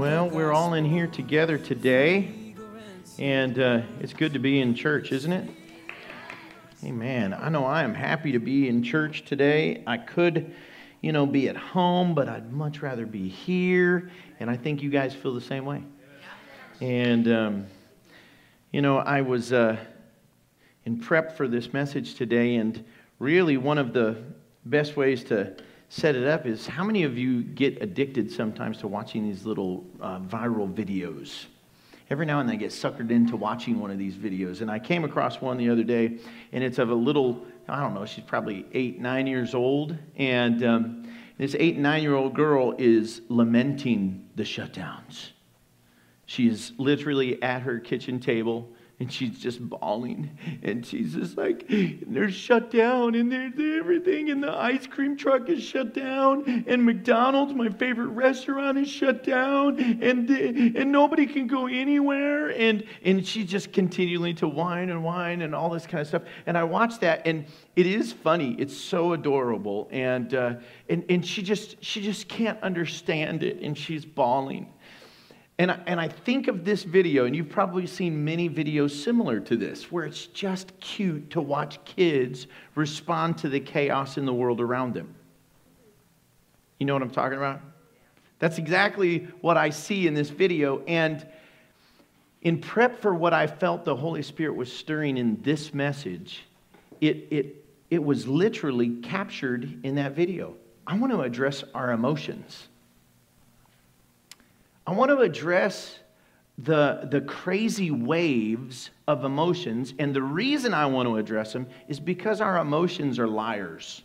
Well, we're all in here together today, and it's good to be in church, isn't it? Amen. I know I am happy to be in church today. I could, be at home, but I'd much rather be here, and I think you guys feel the same way. And, I was in prep for this message today, and really one of the best ways to set it up is, how many of you get addicted sometimes to watching these little viral videos? Every now and then I get suckered into watching one of these videos, and I came across one the other day, and it's of a little, I don't know, she's probably 8, 9 years old, and this 8 and 9-year-old girl is lamenting the shutdowns. She is literally at her kitchen table, and she's just bawling, and she's just like, they're shut down, and there's everything, and the ice cream truck is shut down, and McDonald's, my favorite restaurant, is shut down, and nobody can go anywhere, and she's just continuing to whine and all this kind of stuff. And I watched that, and it is funny. It's so adorable, and she just can't understand it, and she's bawling. And I think of this video, and you've probably seen many videos similar to this, where it's just cute to watch kids respond to the chaos in the world around them. You know what I'm talking about? That's exactly what I see in this video. And in prep for what I felt the Holy Spirit was stirring in this message, it was literally captured in that video. I want to address our emotions. I want to address the crazy waves of emotions, and the reason I want to address them is because our emotions are liars.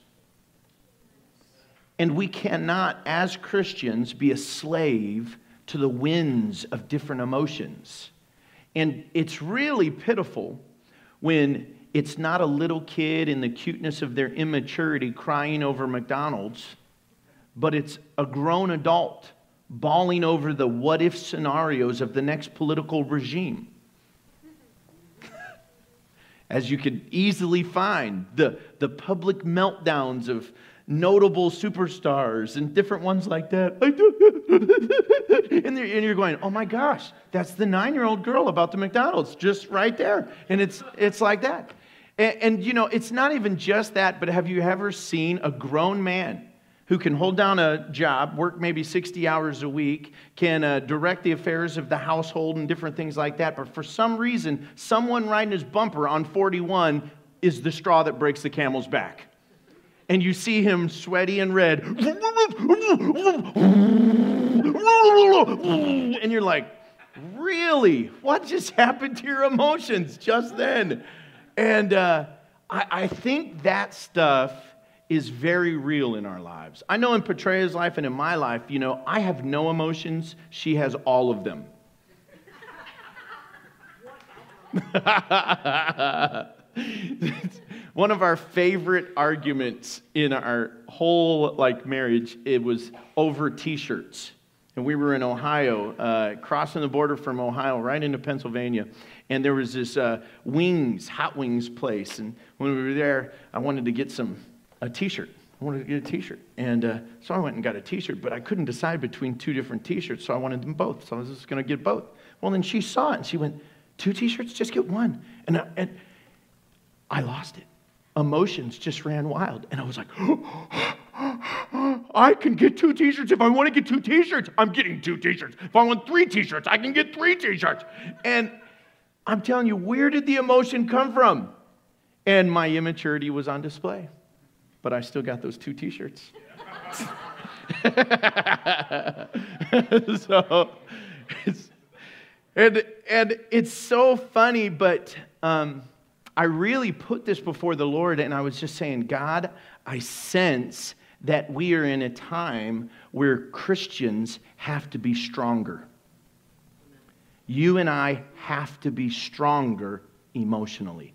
And we cannot, as Christians, be a slave to the winds of different emotions. And it's really pitiful when it's not a little kid in the cuteness of their immaturity crying over McDonald's, but it's a grown adult bawling over the what-if scenarios of the next political regime. As you could easily find, the public meltdowns of notable superstars and different ones like that. And you're going, oh my gosh, that's the 9-year-old girl about the McDonald's, just right there. And it's like that. And it's not even just that, but have you ever seen a grown man who can hold down a job, work maybe 60 hours a week, can direct the affairs of the household and different things like that, but for some reason, someone riding his bumper on 41 is the straw that breaks the camel's back. And you see him sweaty and red. And you're like, really? What just happened to your emotions just then? And I think that stuff is very real in our lives. I know in Petrea's life and in my life, I have no emotions. She has all of them. One of our favorite arguments in our whole marriage, it was over T-shirts. And we were in Ohio, crossing the border from Ohio right into Pennsylvania. And there was this hot wings place. And when we were there, I wanted to get a T-shirt. I wanted to get a T-shirt. And so I went and got a T-shirt, but I couldn't decide between 2 different T-shirts, so I wanted them both. So I was just going to get both. Well, then she saw it, and she went, 2 T-shirts? Just get one. And I lost it. Emotions just ran wild. And I was like, I can get 2 T-shirts. If I want to get 2 T-shirts, I'm getting 2 T-shirts. If I want 3 T-shirts, I can get 3 T-shirts. And I'm telling you, where did the emotion come from? And my immaturity was on display. But I still got those 2 T-shirts. So, it's so funny, but I really put this before the Lord, and I was just saying, God, I sense that we are in a time where Christians have to be stronger. You and I have to be stronger emotionally.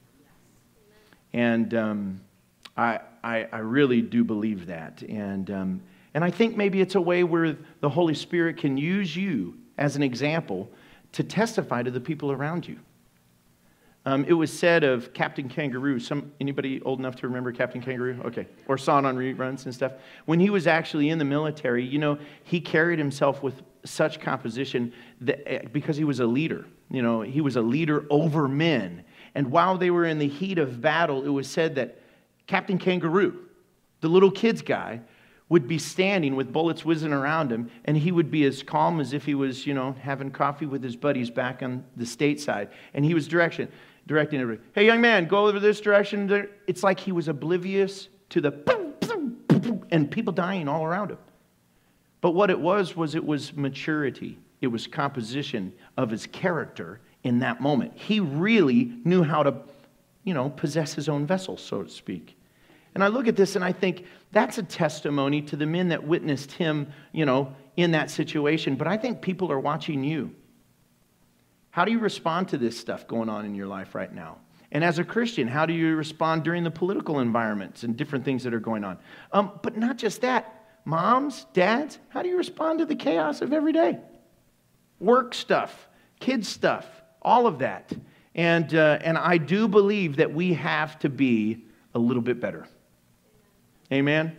And I really do believe that. And I think maybe it's a way where the Holy Spirit can use you as an example to testify to the people around you. It was said of Captain Kangaroo. Anybody old enough to remember Captain Kangaroo? Okay. Or saw it on reruns and stuff. When he was actually in the military, he carried himself with such composition because he was a leader. He was a leader over men. And while they were in the heat of battle, it was said that Captain Kangaroo, the little kids guy, would be standing with bullets whizzing around him, and he would be as calm as if he was, having coffee with his buddies back on the stateside. And he was directing everybody. Hey, young man, go over this direction. It's like he was oblivious to the boom, boom, boom, and people dying all around him. But what it was maturity. It was composition of his character in that moment. He really knew how to, possess his own vessel, so to speak. And I look at this and I think that's a testimony to the men that witnessed him, in that situation. But I think people are watching you. How do you respond to this stuff going on in your life right now? And as a Christian, how do you respond during the political environments and different things that are going on? But not just that. Moms, dads, how do you respond to the chaos of every day? Work stuff, kids stuff, all of that. And I do believe that we have to be a little bit better. Amen?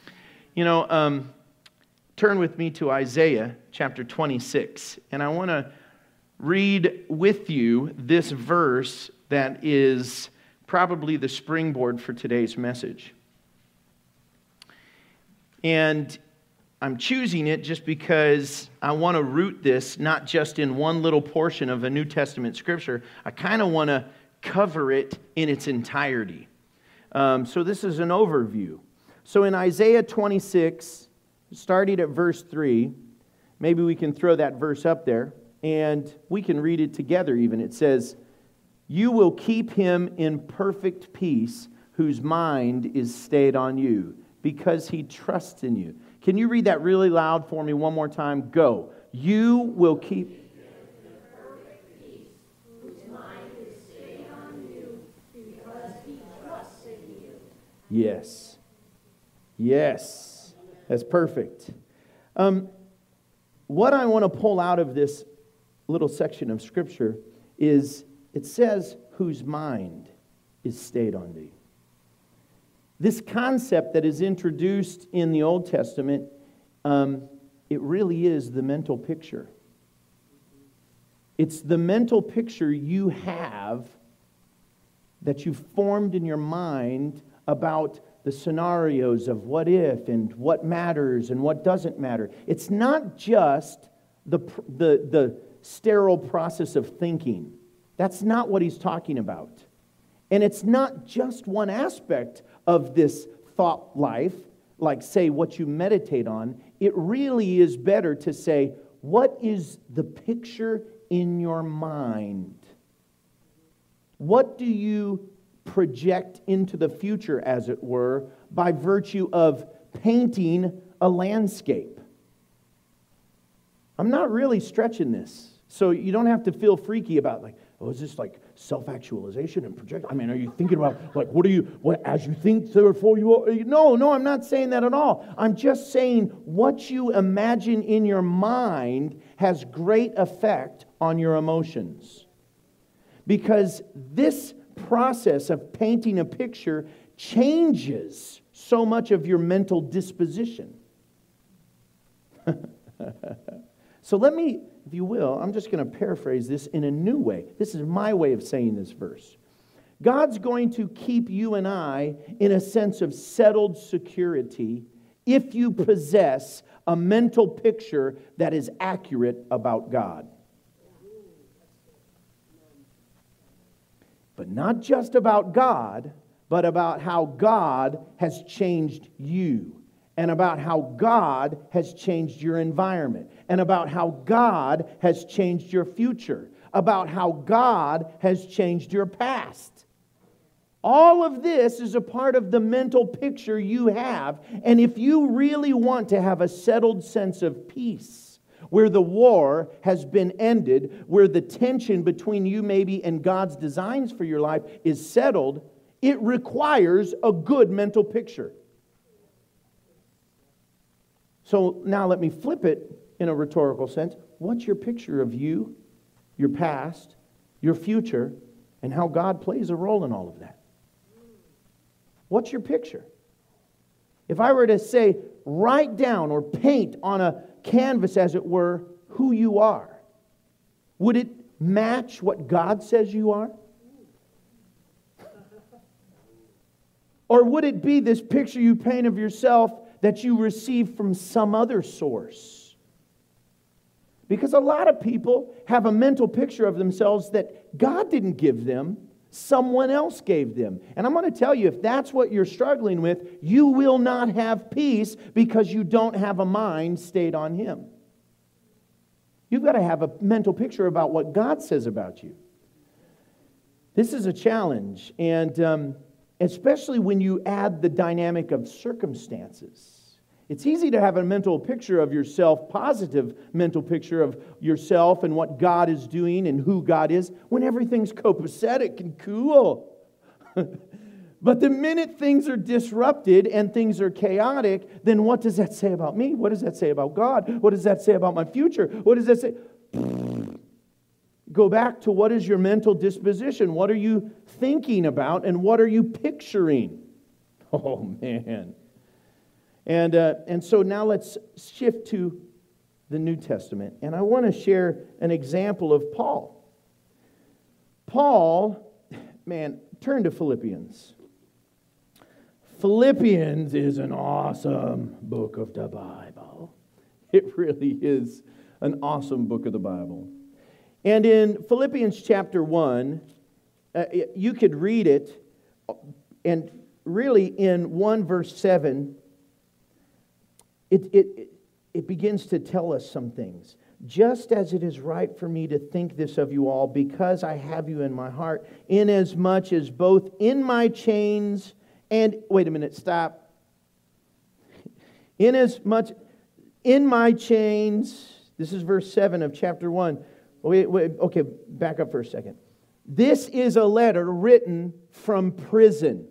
Turn with me to Isaiah chapter 26. And I want to read with you this verse that is probably the springboard for today's message. And I'm choosing it just because I want to root this not just in one little portion of a New Testament scripture. I kind of want to cover it in its entirety. So this is an overview. So in Isaiah 26, starting at verse 3, maybe we can throw that verse up there, and we can read it together even. It says, "You will keep him in perfect peace, whose mind is stayed on you, because he trusts in you." Can you read that really loud for me one more time? Go. You will keep... Yes. Yes. That's perfect. What I want to pull out of this little section of Scripture is it says, whose mind is stayed on thee. This concept that is introduced in the Old Testament, it really is the mental picture. It's the mental picture you have that you've formed in your mind about the scenarios of what if and what matters and what doesn't matter. It's not just the sterile process of thinking. That's not what he's talking about. And it's not just one aspect of this thought life, like say what you meditate on. It really is better to say, what is the picture in your mind? What do you project into the future, as it were, by virtue of painting a landscape? I'm not really stretching this, so you don't have to feel freaky about is this like self-actualization and project? I mean, are you thinking about what as you think, therefore you are? No, I'm not saying that at all. I'm just saying what you imagine in your mind has great effect on your emotions. Because this process of painting a picture changes so much of your mental disposition. So let me, if you will, I'm just going to paraphrase this in a new way. This is my way of saying this verse. God's going to keep you and I in a sense of settled security if you possess a mental picture that is accurate about God. But not just about God, but about how God has changed you, and about how God has changed your environment, and about how God has changed your future, about how God has changed your past. All of this is a part of the mental picture you have, and if you really want to have a settled sense of peace, where the war has been ended, where the tension between you maybe and God's designs for your life is settled, it requires a good mental picture. So now let me flip it in a rhetorical sense. What's your picture of you, your past, your future, and how God plays a role in all of that. What's your picture? If I were to say, write down or paint on a canvas, as it were, who you are, would it match what God says you are? Or would it be this picture you paint of yourself that you receive from some other source? Because a lot of people have a mental picture of themselves that God didn't give them, someone else gave them. And I'm going to tell you, if that's what you're struggling with, you will not have peace because you don't have a mind stayed on Him. You've got to have a mental picture about what God says about you. This is a challenge, and especially when you add the dynamic of circumstances. It's easy to have a mental picture of yourself, positive mental picture of yourself and what God is doing and who God is, when everything's copacetic and cool. But the minute things are disrupted and things are chaotic, then what does that say about me? What does that say about God? What does that say about my future? What does that say? Go back to, what is your mental disposition? What are you thinking about, and what are you picturing? Oh, man. And so now let's shift to the New Testament. And I want to share an example of Paul. Paul, man, turn to Philippians. Philippians is an awesome book of the Bible. It really is an awesome book of the Bible. And in Philippians chapter 1, you could read it, and really in 1 verse 7, it begins to tell us some things. Just as it is right for me to think this of you all, because I have you in my heart, inasmuch as both in my chains and... Wait a minute, stop. Inasmuch in my chains... This is verse 7 of chapter 1. Wait, okay, back up for a second. This is a letter written from prison.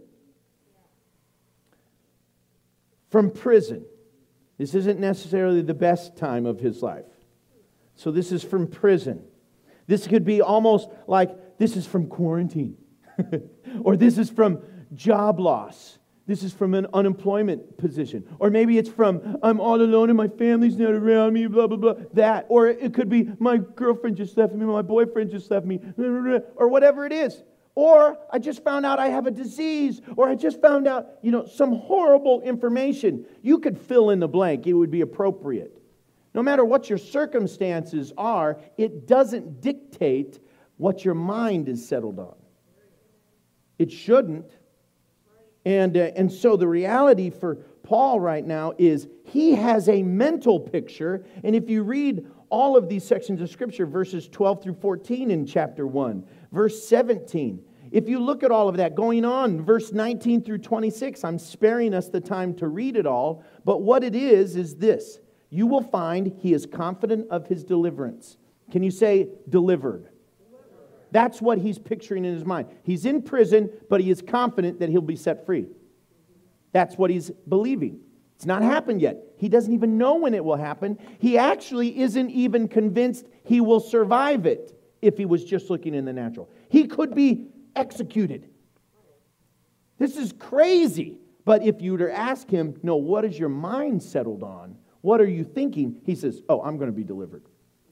From prison. This isn't necessarily the best time of his life. So this is from prison. This could be almost like, this is from quarantine. Or this is from job loss. This is from an unemployment position. Or maybe it's from, I'm all alone and my family's not around me, blah, blah, blah. That. Or it could be, my girlfriend just left me, my boyfriend just left me, or whatever it is. Or I just found out I have a disease. Or I just found out, some horrible information. You could fill in the blank. It would be appropriate. No matter what your circumstances are, it doesn't dictate what your mind is settled on. It shouldn't. And so the reality for Paul right now is he has a mental picture. And if you read all of these sections of Scripture, verses 12 through 14 in chapter 1, verse 17, if you look at all of that going on, verse 19 through 26, I'm sparing us the time to read it all, but what it is this. You will find he is confident of his deliverance. Can you say delivered? That's what he's picturing in his mind. He's in prison, but he is confident that he'll be set free. That's what he's believing. It's not happened yet. He doesn't even know when it will happen. He actually isn't even convinced he will survive it if he was just looking in the natural. He could be executed. This is crazy. But if you were to ask him, no, what is your mind settled on? What are you thinking? He says, I'm going to be delivered.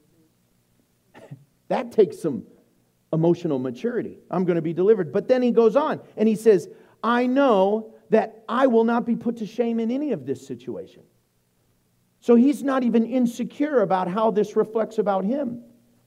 That takes some emotional maturity. I'm going to be delivered. But then he goes on and he says, I know that I will not be put to shame in any of this situation. So he's not even insecure about how this reflects about him.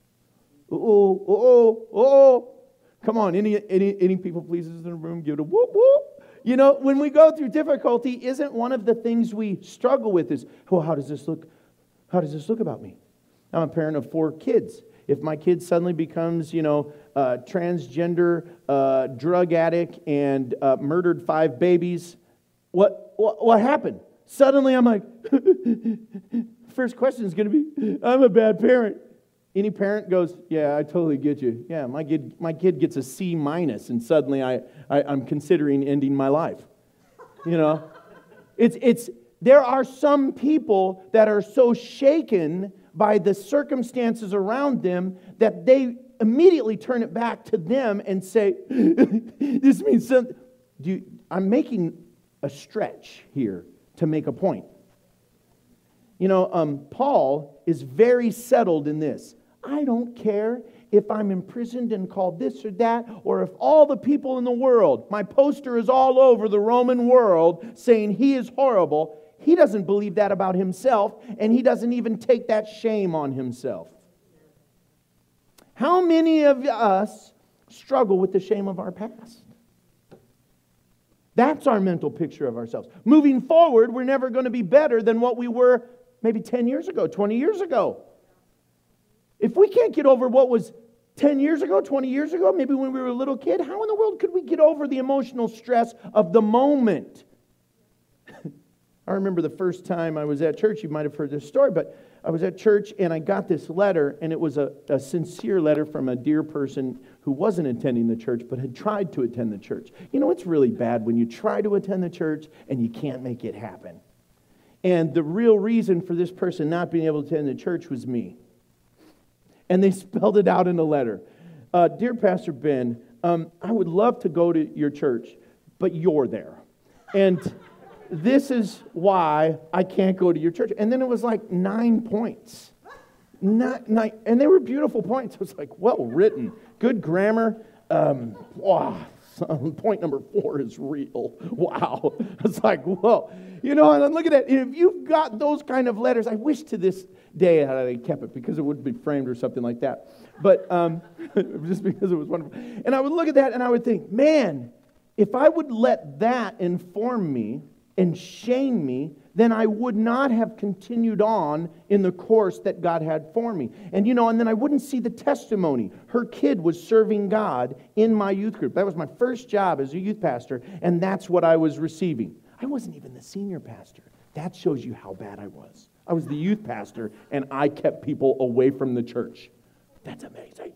Come on, any people pleases in the room, give it a whoop whoop. When we go through difficulty, isn't one of the things we struggle with is, how does this look? How does this look about me? I'm a parent of 4 kids. If my kid suddenly becomes, transgender, drug addict, and murdered 5 babies, what happened? Suddenly I'm like, first question is going to be, I'm a bad parent. Any parent goes, yeah, I totally get you. Yeah, my kid gets a C-, and suddenly I'm considering ending my life. There are some people that are so shaken by the circumstances around them that they immediately turn it back to them and say, this means something. I'm making a stretch here to make a point. Paul is very settled in this. I don't care if I'm imprisoned and called this or that, or if all the people in the world, my poster is all over the Roman world saying he is horrible. He doesn't believe that about himself, and he doesn't even take that shame on himself. How many of us struggle with the shame of our past? That's our mental picture of ourselves. Moving forward, we're never going to be better than what we were maybe 10 years ago, 20 years ago. If we can't get over what was 10 years ago, 20 years ago, maybe when we were a little kid, how in the world could we get over the emotional stress of the moment? I remember the first time I was at church, you might have heard this story, but I was at church and I got this letter, and it was a sincere letter from a dear person who wasn't attending the church but had tried to attend the church. It's really bad when you try to attend the church and you can't make it happen. And the real reason for this person not being able to attend the church was me. And they spelled it out in a letter. Dear Pastor Ben, I would love to go to your church, but you're there. And this is why I can't go to your church. And then it was like 9 points. Nine, and they were beautiful points. It was like, well written, good grammar. Point number 4 is real. Wow. It's like, whoa. And I'm looking at, if you've got those kind of letters, I wish to this day that I kept it because it would be framed or something like that. But just because it was wonderful. And I would look at that and I would think, man, if I would let that inform me and shame me, then I would not have continued on in the course that God had for me. And then I wouldn't see the testimony. Her kid was serving God in my youth group. That was my first job as a youth pastor, and that's what I was receiving. I wasn't even the senior pastor. That shows you how bad I was. I was the youth pastor, and I kept people away from the church. That's amazing.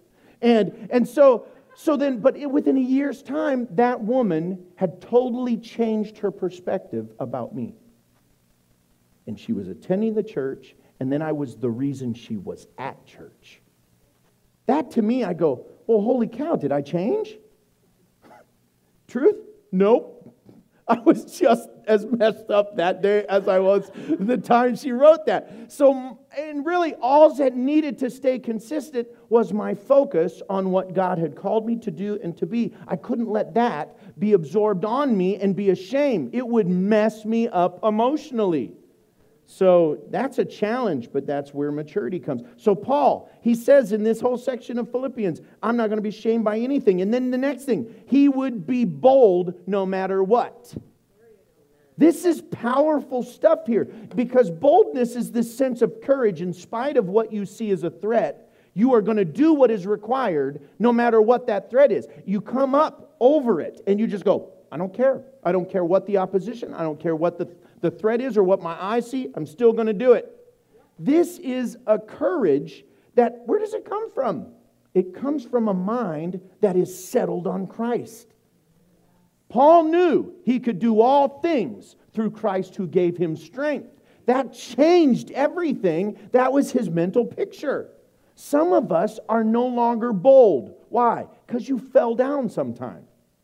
But within a year's time, that woman had totally changed her perspective about me. And she was attending the church, and then I was the reason she was at church. That to me, I go, well, holy cow, did I change? Truth? Nope. I was just as messed up that day as I was the time she wrote that. So, and really, all that needed to stay consistent was my focus on what God had called me to do and to be. I couldn't let that be absorbed on me and be a shame. It would mess me up emotionally. So that's a challenge, but that's where maturity comes. So Paul, he says in this whole section of Philippians, I'm not going to be shamed by anything. And then the next thing, he would be bold no matter what. This is powerful stuff here, because boldness is this sense of courage in spite of what you see as a threat. You are going to do what is required no matter what that threat is. You come up over it and you just go, I don't care. I don't care what the opposition, I don't care what the threat is or what my eyes see, I'm still going to do it. This is a courage that, where does it come from? It comes from a mind that is settled on Christ. Paul knew he could do all things through Christ who gave him strength. That changed everything. That was his mental picture. Some of us are no longer bold. Why? Because you fell down sometime.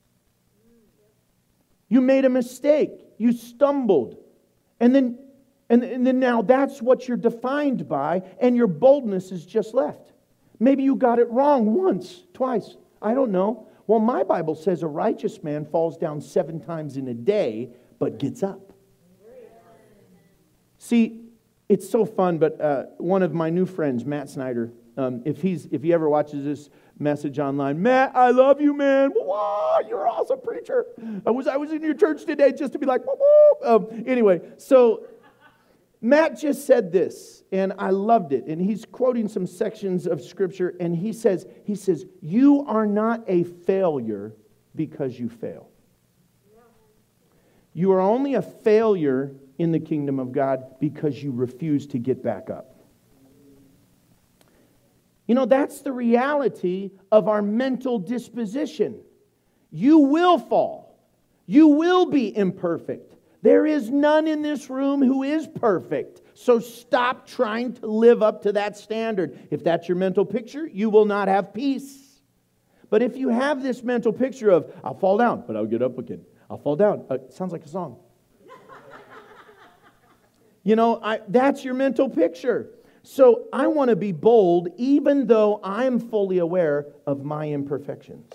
You made a mistake. You stumbled. And then now that's what you're defined by, and your boldness is just left. Maybe you got it wrong once, twice. I don't know. Well, my Bible says a righteous man falls down 7 times in a day, but gets up. See, it's so fun, but one of my new friends, Matt Snyder, if he ever watches this message online, Matt, I love you, man. Wow, you're an awesome preacher. I was in your church today just to be like, anyway, so Matt just said this, and I loved it. And he's quoting some sections of Scripture, and he says, you are not a failure because you fail. You are only a failure in the kingdom of God because you refuse to get back up. That's the reality of our mental disposition. You will fall. You will be imperfect. There is none in this room who is perfect. So stop trying to live up to that standard. If that's your mental picture, you will not have peace. But if you have this mental picture of, I'll fall down, but I'll get up again. I'll fall down. Sounds like a song. That's your mental picture. So I want to be bold even though I'm fully aware of my imperfections.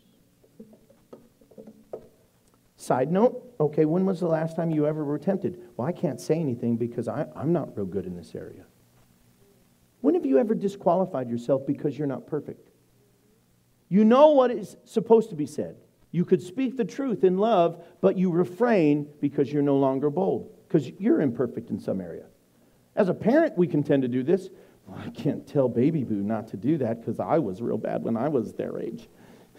Side note, okay, when was the last time you ever were tempted? Well, I can't say anything because I'm not real good in this area. When have you ever disqualified yourself because you're not perfect? You know what is supposed to be said. You could speak the truth in love, but you refrain because you're no longer bold, because you're imperfect in some area. As a parent, we can tend to do this. Well, I can't tell Baby Boo not to do that because I was real bad when I was their age.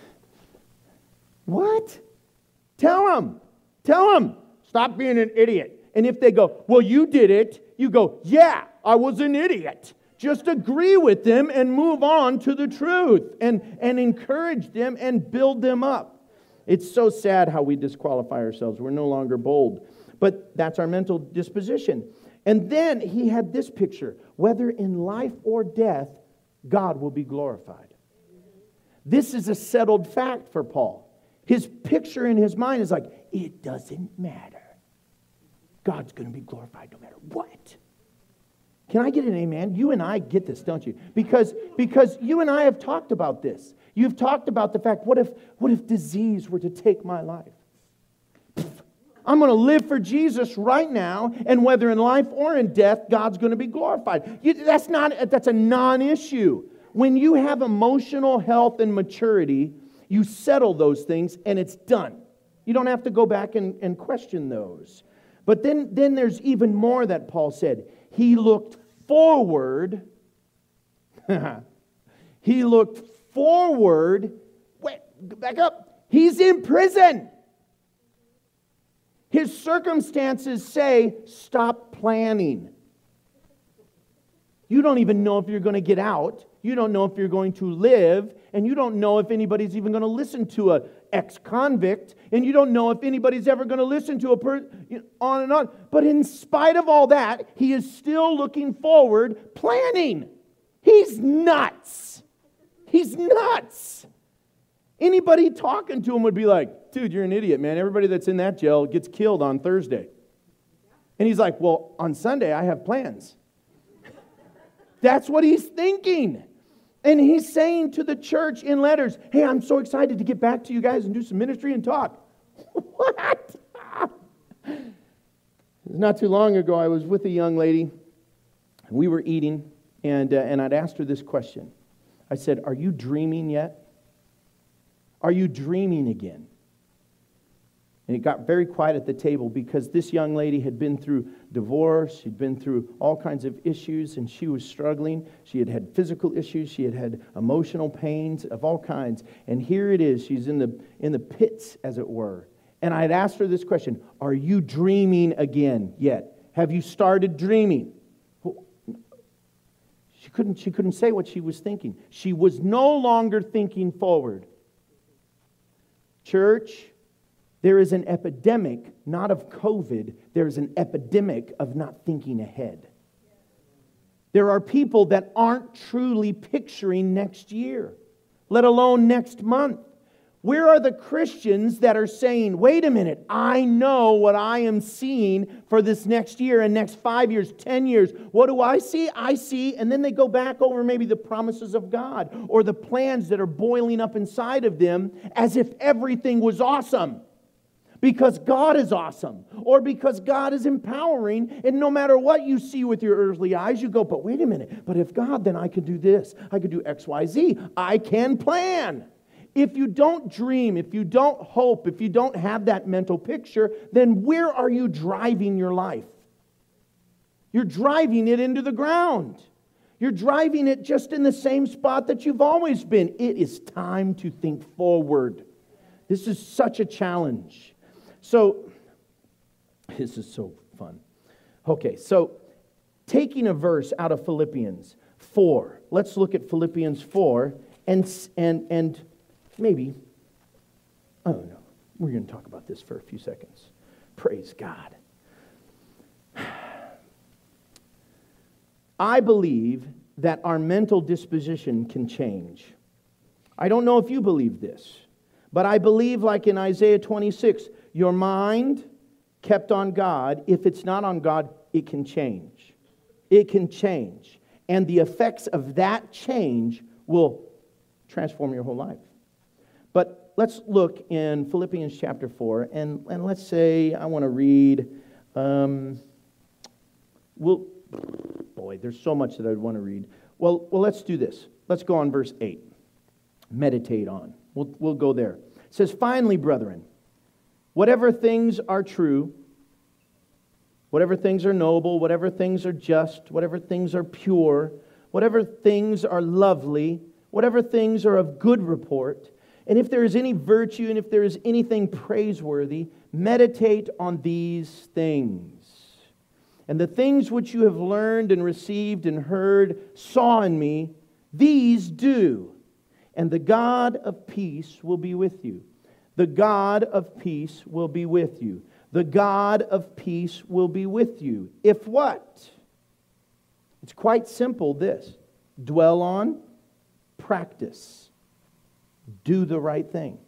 What? Tell them. Stop being an idiot. And if they go, well, you did it, you go, yeah, I was an idiot. Just agree with them and move on to the truth and encourage them and build them up. It's so sad how we disqualify ourselves. We're no longer bold. But that's our mental disposition. And then he had this picture. Whether in life or death, God will be glorified. This is a settled fact for Paul. His picture in his mind is like, it doesn't matter. God's going to be glorified no matter what. Can I get an amen? You and I get this, don't you? Because you and I have talked about this. You've talked about the fact, what if disease were to take my life? I'm going to live for Jesus right now, and whether in life or in death, God's going to be glorified. That's a non-issue. When you have emotional health and maturity, you settle those things, and it's done. You don't have to go back and question those. But then there's even more that Paul said. He looked forward. He looked forward. Wait, back up. He's in prison. His circumstances say, stop planning. You don't even know if you're going to get out. You don't know if you're going to live. And you don't know if anybody's even going to listen to an ex-convict. And you don't know if anybody's ever going to listen to a person, on and on. But in spite of all that, he is still looking forward, planning. He's nuts. He's nuts. Anybody talking to him would be like, dude, you're an idiot, man. Everybody that's in that jail gets killed on Thursday. And he's like, well, on Sunday I have plans. That's what he's thinking. And he's saying to the church in letters, hey, I'm so excited to get back to you guys and do some ministry and talk. What? Not too long ago, I was with a young lady. We were eating, and I'd asked her this question. I said, are you dreaming yet? Are you dreaming again? And it got very quiet at the table because this young lady had been through divorce. She'd been through all kinds of issues, and she was struggling. She had had physical issues. She had had emotional pains of all kinds. And here it is. She's in the pits, as it were. And I had asked her this question, are you dreaming again yet? Have you started dreaming? She couldn't say what she was thinking. She was no longer thinking forward. Church, there is an epidemic, not of COVID, there is an epidemic of not thinking ahead. There are people that aren't truly picturing next year, let alone next month. Where are the Christians that are saying, wait a minute, I know what I am seeing for this next year and next 5 years, 10 years. What do I see? I see, and then they go back over maybe the promises of God or the plans that are boiling up inside of them as if everything was awesome. Because God is awesome, or because God is empowering, and no matter what you see with your earthly eyes, you go, but wait a minute, but if God, then I could do this, I could do X, Y, Z, I can plan. If you don't dream, if you don't hope, if you don't have that mental picture, then where are you driving your life? You're driving it into the ground. You're driving it just in the same spot that you've always been. It is time to think forward. This is such a challenge. So, this is so fun. Okay, so taking a verse out of Philippians 4. Let's look at Philippians 4 and maybe, I don't know, we're going to talk about this for a few seconds. Praise God. I believe that our mental disposition can change. I don't know if you believe this, but I believe, like in Isaiah 26, your mind kept on God, if it's not on God, it can change. It can change. And the effects of that change will transform your whole life. But let's look in Philippians chapter 4, and let's say I want to read, there's so much that I'd want to read. Well, let's do this. Let's go on verse 8. Meditate on. We'll go there. It says, finally, brethren, whatever things are true, whatever things are noble, whatever things are just, whatever things are pure, whatever things are lovely, whatever things are of good report, and if there is any virtue and if there is anything praiseworthy, meditate on these things. And the things which you have learned and received and heard, saw in me, these do. And the God of peace will be with you. The God of peace will be with you. The God of peace will be with you. If what? It's quite simple, this. Dwell on, practice. Do the right thing.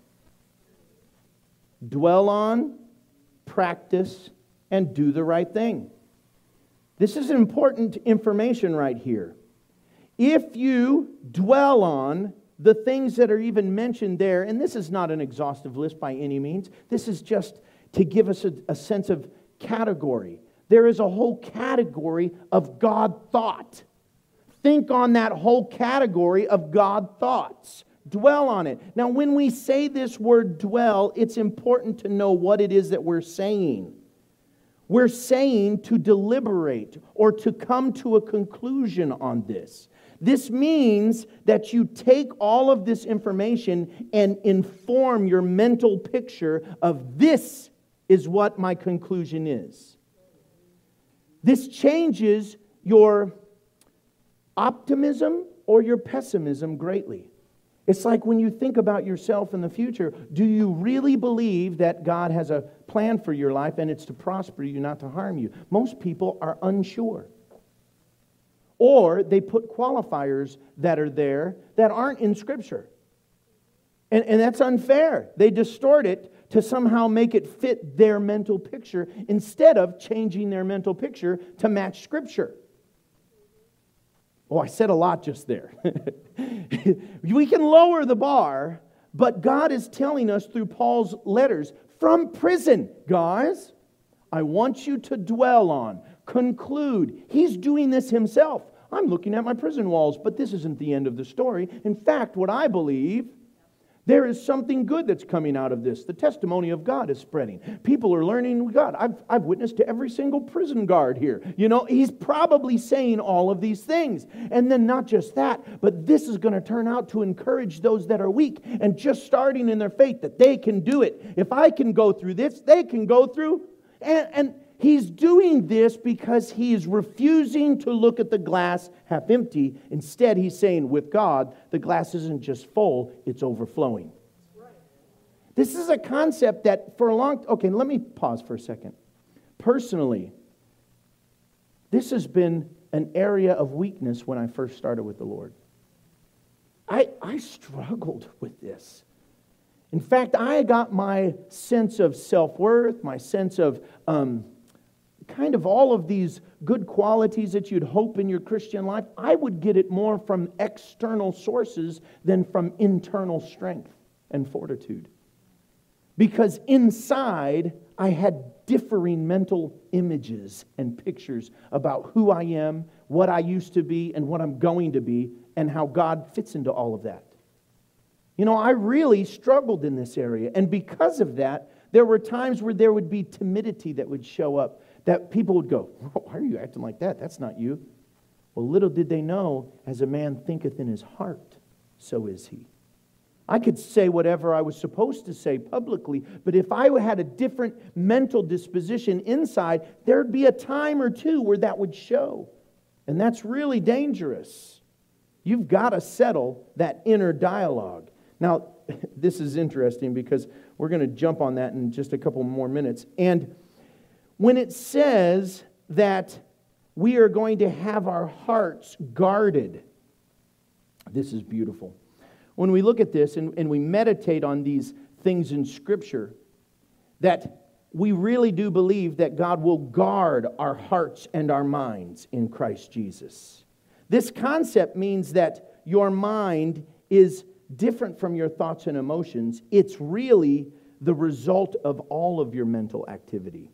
Dwell on, practice, and do the right thing. This is important information right here. If you dwell on the things that are even mentioned there, and this is not an exhaustive list by any means, this is just to give us a sense of category. There is a whole category of God thought. Think on that whole category of God thoughts. Dwell on it. Now, when we say this word dwell, it's important to know what it is that we're saying. We're saying to deliberate or to come to a conclusion on this. This means that you take all of this information and inform your mental picture of this is what my conclusion is. This changes your optimism or your pessimism greatly. It's like when you think about yourself in the future, do you really believe that God has a plan for your life and it's to prosper you, not to harm you? Most people are unsure. Or they put qualifiers that are there that aren't in Scripture. And that's unfair. They distort it to somehow make it fit their mental picture instead of changing their mental picture to match Scripture. Oh, I said a lot just there. We can lower the bar, but God is telling us through Paul's letters from prison, guys, I want you to dwell on, conclude. He's doing this himself. I'm looking at my prison walls, but this isn't the end of the story. In fact, what I believe, there is something good that's coming out of this. The testimony of God is spreading. People are learning God. I've witnessed to every single prison guard here. You know, he's probably saying all of these things. And then not just that, but this is going to turn out to encourage those that are weak and just starting in their faith that they can do it. If I can go through this, they can go through. And he's doing this because he is refusing to look at the glass half empty. Instead, he's saying, with God, the glass isn't just full, it's overflowing. Right. This is a concept that for a long... Okay, let me pause for a second. Personally, this has been an area of weakness when I first started with the Lord. I struggled with this. In fact, I got my sense of self-worth, my sense of... kind of all of these good qualities that you'd hope in your Christian life, I would get it more from external sources than from internal strength and fortitude. Because inside, I had differing mental images and pictures about who I am, what I used to be, and what I'm going to be, and how God fits into all of that. You know, I really struggled in this area, and because of that, there were times where there would be timidity that would show up, that people would go, why are you acting like that? That's not you. Well, little did they know, as a man thinketh in his heart, so is he. I could say whatever I was supposed to say publicly, but if I had a different mental disposition inside, there'd be a time or two where that would show. And that's really dangerous. You've got to settle that inner dialogue. Now, this is interesting because we're going to jump on that in just a couple more minutes. And when it says that we are going to have our hearts guarded. This is beautiful. When we look at this and we meditate on these things in Scripture, that we really do believe that God will guard our hearts and our minds in Christ Jesus. This concept means that your mind is different from your thoughts and emotions. It's really the result of all of your mental activity.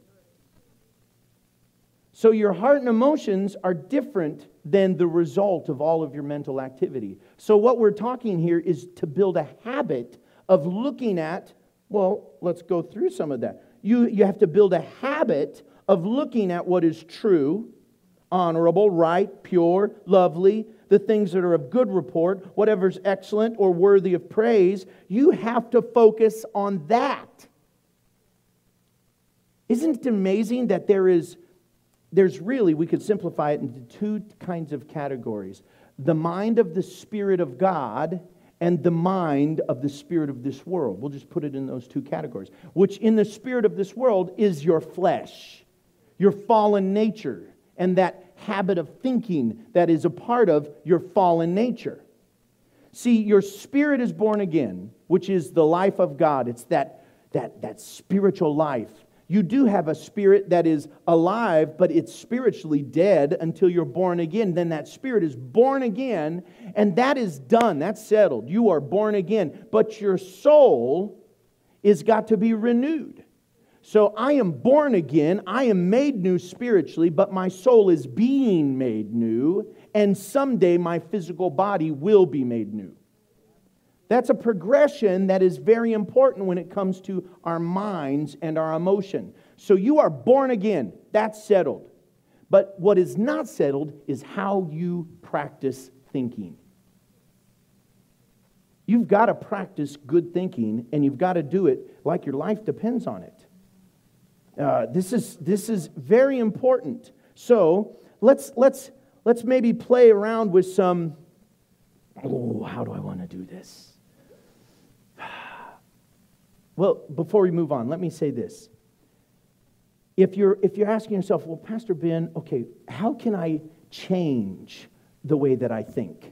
So your heart and emotions are different than the result of all of your mental activity. So what we're talking here is to build a habit of looking at, well, let's go through some of that. You have to build a habit of looking at what is true, honorable, right, pure, lovely, the things that are of good report, whatever's excellent or worthy of praise. You have to focus on that. Isn't it amazing that there's really, we could simplify it into two kinds of categories. The mind of the Spirit of God and the mind of the spirit of this world. We'll just put it in those two categories. Which in the spirit of this world is your flesh, your fallen nature, and that habit of thinking that is a part of your fallen nature. See, your spirit is born again, which is the life of God. It's that spiritual life. You do have a spirit that is alive, but it's spiritually dead until you're born again. Then that spirit is born again, and that is done. That's settled. You are born again. But your soul is got to be renewed. So I am born again. I am made new spiritually, but my soul is being made new, and someday my physical body will be made new. That's a progression that is very important when it comes to our minds and our emotion. So you are born again. That's settled. But what is not settled is how you practice thinking. You've got to practice good thinking, and you've got to do it like your life depends on it. This is very important. So let's maybe play around with some. Oh, how do I want to do this? Well, before we move on, let me say this. If you're asking yourself, well, Pastor Ben, okay, how can I change the way that I think?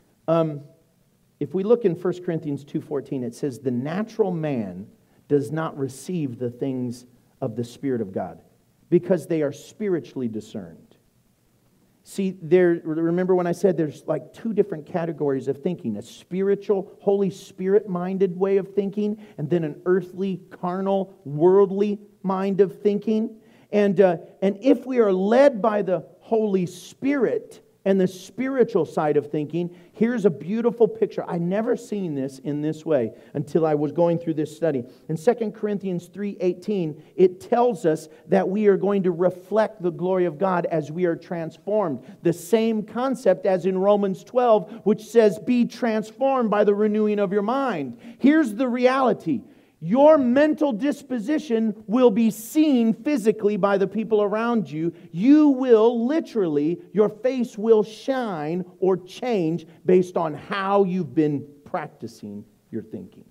If we look in 1 Corinthians 2:14, it says, the natural man does not receive the things of the Spirit of God because they are spiritually discerned. See, remember when I said there's like two different categories of thinking, a spiritual, Holy Spirit-minded way of thinking, and then an earthly, carnal, worldly mind of thinking. And if we are led by the Holy Spirit and the spiritual side of thinking, here's a beautiful picture. I never seen this in this way until I was going through this study. In 2 Corinthians 3:18, it tells us that we are going to reflect the glory of God as we are transformed. The same concept as in Romans 12, which says, be transformed by the renewing of your mind. Here's the reality. Your mental disposition will be seen physically by the people around you. You will literally, your face will shine or change based on how you've been practicing your thinking.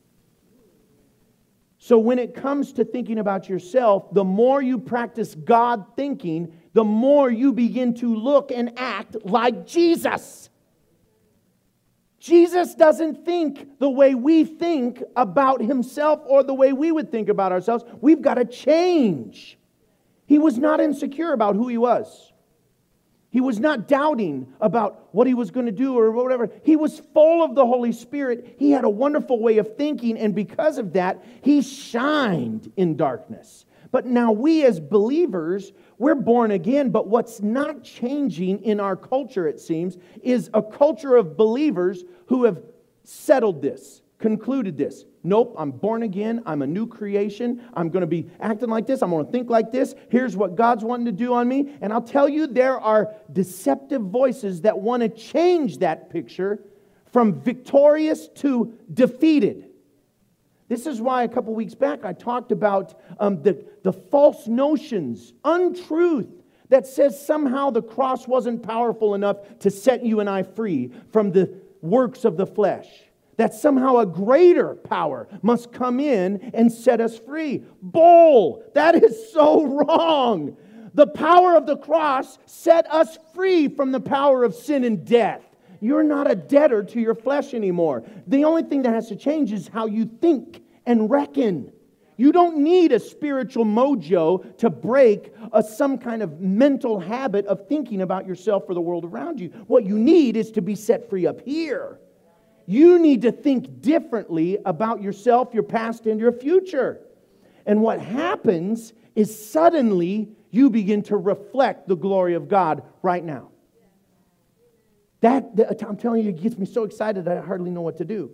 So when it comes to thinking about yourself, the more you practice God thinking, the more you begin to look and act like Jesus. Jesus doesn't think the way we think about himself or the way we would think about ourselves. We've got to change. He was not insecure about who he was. He was not doubting about what he was going to do or whatever. He was full of the Holy Spirit. He had a wonderful way of thinking, and because of that, he shined in darkness. But now we as believers, we're born again, but what's not changing in our culture, it seems, is a culture of believers who have settled this, concluded this. Nope, I'm born again. I'm a new creation. I'm going to be acting like this. I'm going to think like this. Here's what God's wanting to do on me. And I'll tell you, there are deceptive voices that want to change that picture from victorious to defeated. This is why a couple weeks back I talked about the false notions, untruth, that says somehow the cross wasn't powerful enough to set you and I free from the works of the flesh. That somehow a greater power must come in and set us free. Bull! That is so wrong. The power of the cross set us free from the power of sin and death. You're not a debtor to your flesh anymore. The only thing that has to change is how you think and reckon. You don't need a spiritual mojo to break some kind of mental habit of thinking about yourself or the world around you. What you need is to be set free up here. You need to think differently about yourself, your past, and your future. And what happens is suddenly you begin to reflect the glory of God right now. That I'm telling you, it gets me so excited I hardly know what to do.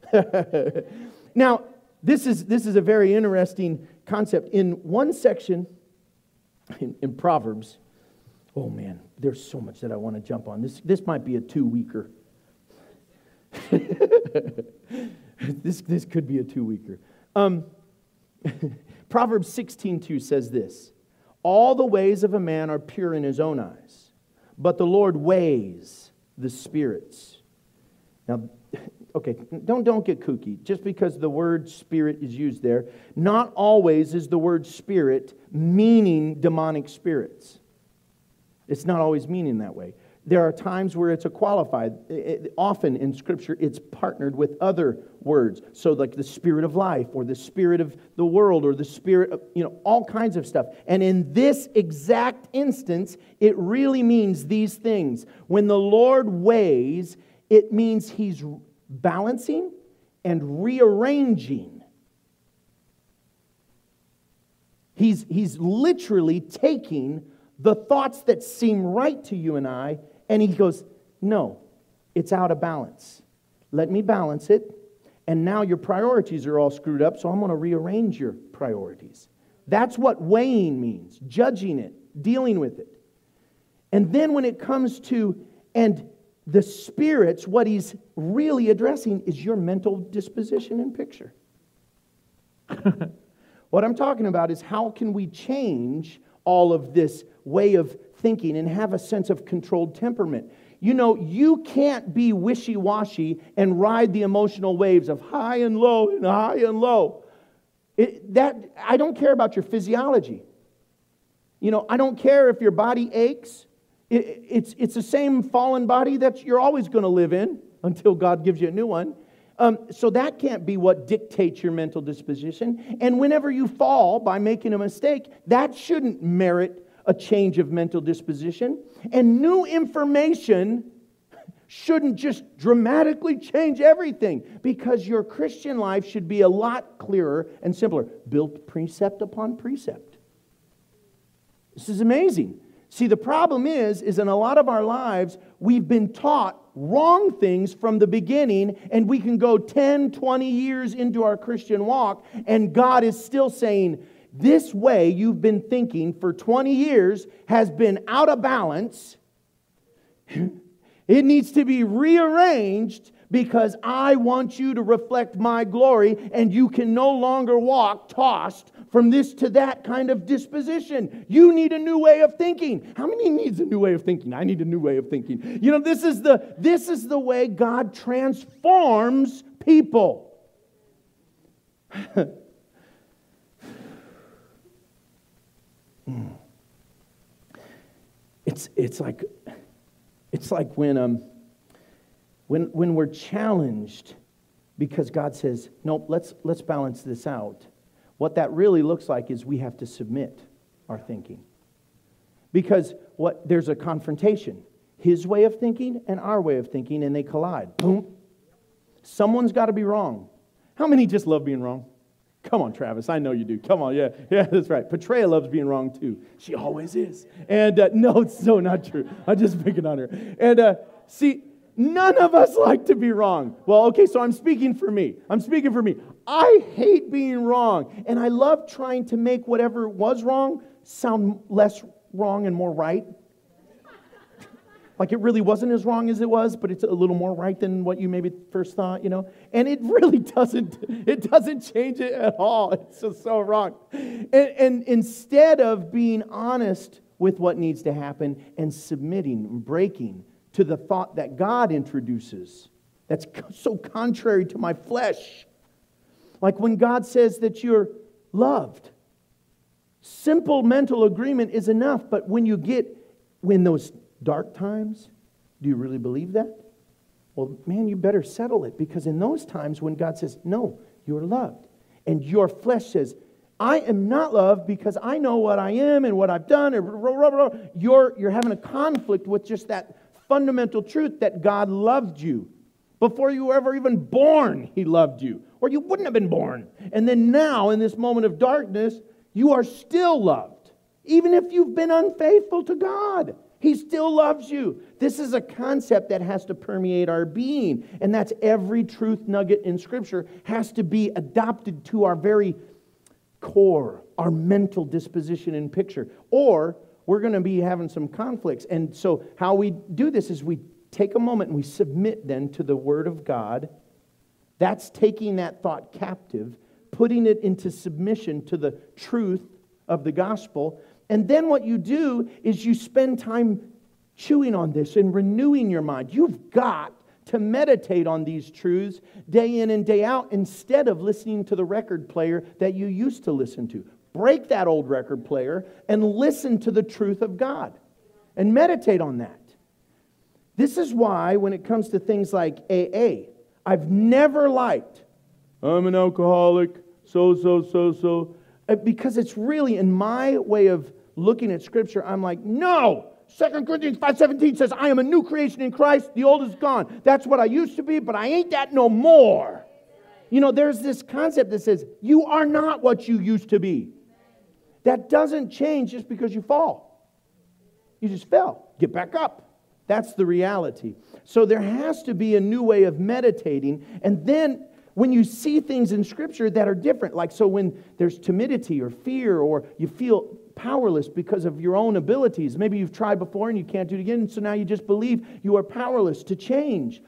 Now, this is a very interesting concept. In one section in Proverbs, oh man, there's so much that I want to jump on. This might be a 2-weeker. This could be a 2-weeker. Proverbs 16:2 says this: all the ways of a man are pure in his own eyes, but the Lord weighs the spirits. Now, okay, don't get kooky. Just because the word spirit is used there, not always is the word spirit meaning demonic spirits. It's not always meaning that way. There are times where it's a qualified. Often in Scripture, it's partnered with other words. So like the spirit of life, or the spirit of the world, or the spirit of, all kinds of stuff. And in this exact instance, it really means these things. When the Lord weighs, it means He's balancing and rearranging. He's literally taking the thoughts that seem right to you and I, and He goes, no, it's out of balance. Let me balance it, and now your priorities are all screwed up, so I'm going to rearrange your priorities. That's what weighing means, judging it, dealing with it. And then when it comes to, and the spirits, what He's really addressing is your mental disposition and picture. What I'm talking about is how can we change all of this way of thinking and have a sense of controlled temperament. You can't be wishy-washy and ride the emotional waves of high and low and high and low. I don't care about your physiology. I don't care if your body aches. It's the same fallen body that you're always going to live in until God gives you a new one. So that can't be what dictates your mental disposition. And whenever you fall by making a mistake, that shouldn't merit a change of mental disposition. And new information shouldn't just dramatically change everything, because your Christian life should be a lot clearer and simpler, built precept upon precept. This is amazing. See, the problem is in a lot of our lives, we've been taught wrong things from the beginning, and we can go 10, 20 years into our Christian walk, and God is still saying, this way you've been thinking for 20 years has been out of balance. It needs to be rearranged because I want you to reflect my glory, and you can no longer walk tossed from this to that kind of disposition. You need a new way of thinking. How many needs a new way of thinking? I need a new way of thinking. This is the way God transforms people. It's like when we're challenged because God says, nope, let's balance this out. What that really looks like is we have to submit our thinking. Because there's a confrontation. His way of thinking and our way of thinking, and they collide. Boom. Someone's got to be wrong. How many just love being wrong? Come on, Travis, I know you do. Come on, yeah, that's right. Petrea loves being wrong too. She always is. And no, it's so not true. I'm just picking on her. And see, none of us like to be wrong. Well, okay, so I'm speaking for me. I hate being wrong. And I love trying to make whatever was wrong sound less wrong and more right. Like it really wasn't as wrong as it was, but it's a little more right than what you maybe first thought, And it really doesn't change it at all. It's just so wrong. And instead of being honest with what needs to happen and submitting and breaking to the thought that God introduces, that's so contrary to my flesh. Like when God says that you're loved. Simple mental agreement is enough, but when those dark times, do you really believe that? Well, man, you better settle it, because in those times when God says, no, you're loved, and your flesh says, I am not loved because I know what I am and what I've done, and you're having a conflict with just that fundamental truth that God loved you. Before you were ever even born, He loved you, or you wouldn't have been born. And then now, in this moment of darkness, you are still loved. Even if you've been unfaithful to God, He still loves you. This is a concept that has to permeate our being. And that's every truth nugget in Scripture has to be adopted to our very core, our mental disposition and picture. Or we're going to be having some conflicts. And so how we do this is we take a moment and we submit then to the Word of God. That's taking that thought captive, putting it into submission to the truth of the gospel. And then what you do is you spend time chewing on this and renewing your mind. You've got to meditate on these truths day in and day out instead of listening to the record player that you used to listen to. Break that old record player and listen to the truth of God and meditate on that. This is why when it comes to things like AA, I've never liked, I'm an alcoholic, so. Because it's really, in my way of looking at Scripture, I'm like, no! 2 Corinthians 5:17 says, I am a new creation in Christ. The old is gone. That's what I used to be, but I ain't that no more. You know, there's this concept that says, you are not what you used to be. That doesn't change just because you fall. You just fell. Get back up. That's the reality. So there has to be a new way of meditating. And then when you see things in Scripture that are different, like so when there's timidity or fear or you feel powerless because of your own abilities. Maybe you've tried before and you can't do it again, so now you just believe you are powerless to change.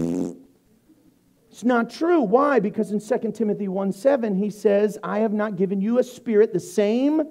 It's not true. Why? Because in 2 Timothy 1:7 he says, I have not given you a spirit, the same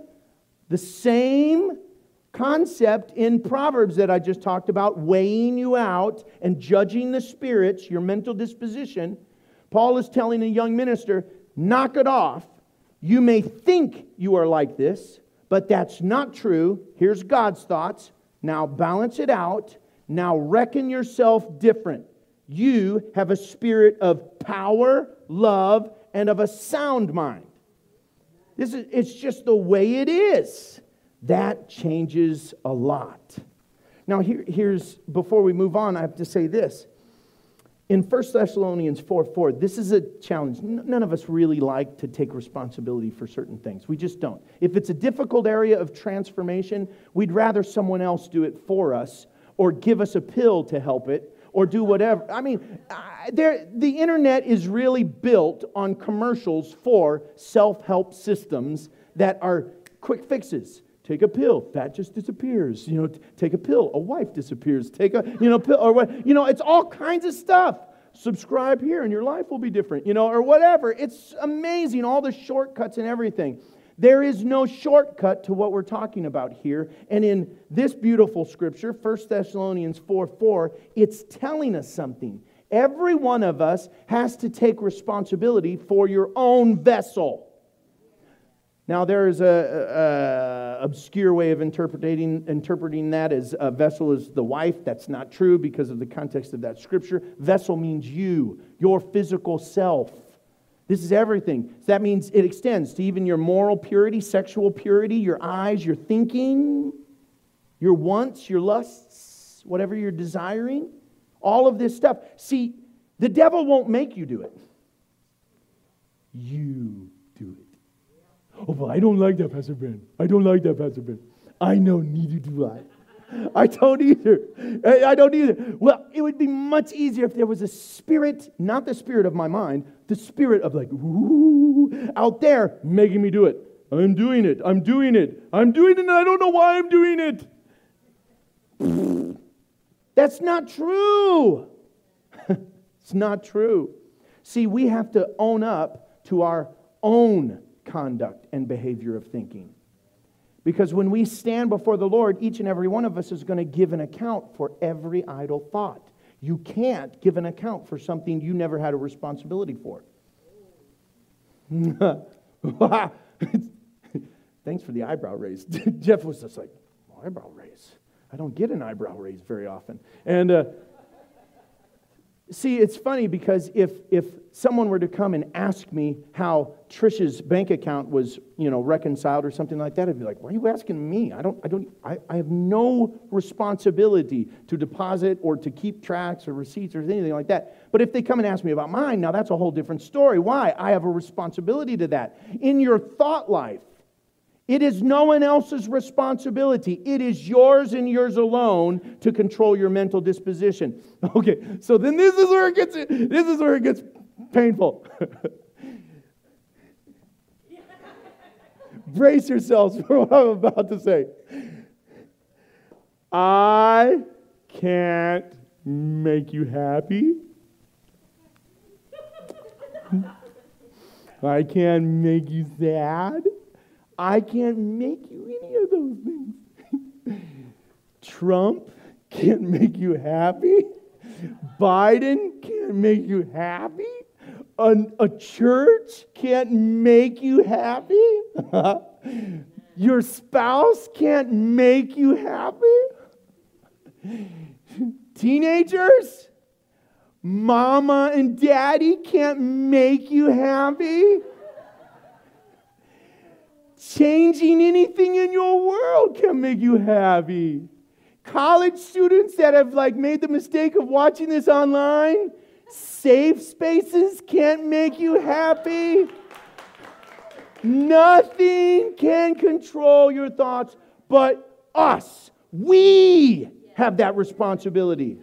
concept in Proverbs that I just talked about, weighing you out and judging the spirits, your mental disposition. Paul is telling a young minister, knock it off. You may think you are like this, but that's not true. Here's God's thoughts. Now balance it out. Now reckon yourself different. You have a spirit of power, love, and of a sound mind. It's just the way it is. That changes a lot. Now here's, before we move on, I have to say this. In 1 Thessalonians 4:4, this is a challenge. None of us really like to take responsibility for certain things. We just don't. If it's a difficult area of transformation, we'd rather someone else do it for us or give us a pill to help it or do whatever. I mean, the internet is really built on commercials for self-help systems that are quick fixes. Take a pill, fat just disappears. Take a pill, a wife disappears. Take a, pill, or what? It's all kinds of stuff. Subscribe here and your life will be different, or whatever. It's amazing, all the shortcuts and everything. There is no shortcut to what we're talking about here. And in this beautiful scripture, 1 Thessalonians 4:4, it's telling us something. Every one of us has to take responsibility for your own vessel. Now, there is a obscure way of interpreting that as a vessel is the wife. That's not true because of the context of that scripture. Vessel means you, your physical self. This is everything. So that means it extends to even your moral purity, sexual purity, your eyes, your thinking, your wants, your lusts, whatever you're desiring. All of this stuff. See, the devil won't make you do it. You do it. Oh, well, I don't like that, Pastor Ben. I don't like that, Pastor Ben. I know, neither do I. I don't either. Well, it would be much easier if there was a spirit, not the spirit of my mind, the spirit of out there making me do it. I'm doing it, and I don't know why I'm doing it. That's not true. It's not true. See, we have to own up to our own conduct and behavior of thinking. Because when we stand before the Lord, each and every one of us is going to give an account for every idle thought. You can't give an account for something you never had a responsibility for. Thanks for the eyebrow raise. Jeff was just like, eyebrow raise? I don't get an eyebrow raise very often. And see, it's funny because if someone were to come and ask me how Trisha's bank account was, reconciled or something like that, I'd be like, why are you asking me? I have no responsibility to deposit or to keep tracks or receipts or anything like that. But if they come and ask me about mine, now that's a whole different story. Why? I have a responsibility to that. In your thought life, it is no one else's responsibility. It is yours and yours alone to control your mental disposition. Okay, so then this is where it gets painful. Brace yourselves for what I'm about to say. I can't make you happy. I can't make you sad. I can't make you any of those things. Trump can't make you happy. Biden can't make you happy. A church can't make you happy. Your spouse can't make you happy. Teenagers, mama and daddy can't make you happy. Changing anything in your world can make you happy. College students that have made the mistake of watching this online, safe spaces can't make you happy. Nothing can control your thoughts but us. We have that responsibility.